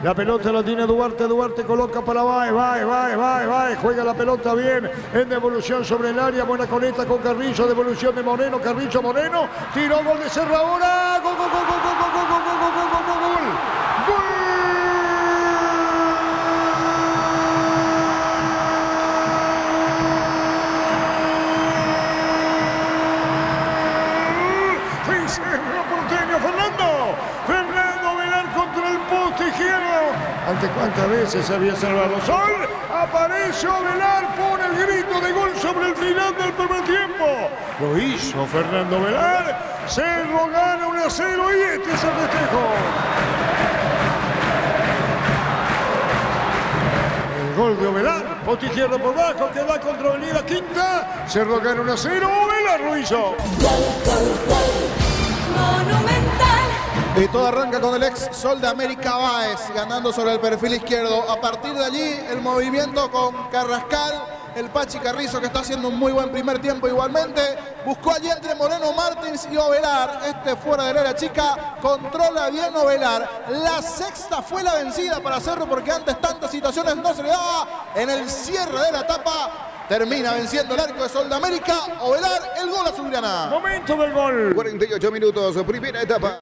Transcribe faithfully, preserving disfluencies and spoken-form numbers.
La pelota la tiene Duarte. Duarte coloca para Báez. Báez, Báez, Báez, Báez. Juega la pelota bien en devolución sobre el área. Buena conecta con Carrillo. Devolución de Moreno. Carrillo, Moreno. Tiró, gol de Cerro ahora. Gol, gol, gol, gol, gol, gol, gol, gol, gol, gol, gol, gol, gol. Fernando, Fernando Velar contra el poste izquierdo. ¿Ante cuántas veces se había salvado? Sol, apareció Velar, pone el grito de gol sobre el final del primer tiempo. Lo hizo Fernando Velar. Cerro gana uno a cero y este es el festejo. El gol de Ovelar, poste izquierdo por bajo, que va contra Avenida Quinta. Cerro gana uno a cero, Ovelar lo hizo. Monumental. Y todo arranca con el ex Sol de América Báez ganando sobre el perfil izquierdo. A partir de allí el movimiento con Carrascal, el Pachi Carrizo, que está haciendo un muy buen primer tiempo igualmente. Buscó allí entre Moreno Martins y Ovelar. Este fuera del área chica, controla bien Ovelar. La sexta fue la vencida para Cerro porque antes tantas situaciones no se le daba. En el cierre de la etapa termina venciendo el arco de Sol de América. Ovelar, el gol azulgrana. Momento del gol. cuarenta y ocho minutos, primera etapa.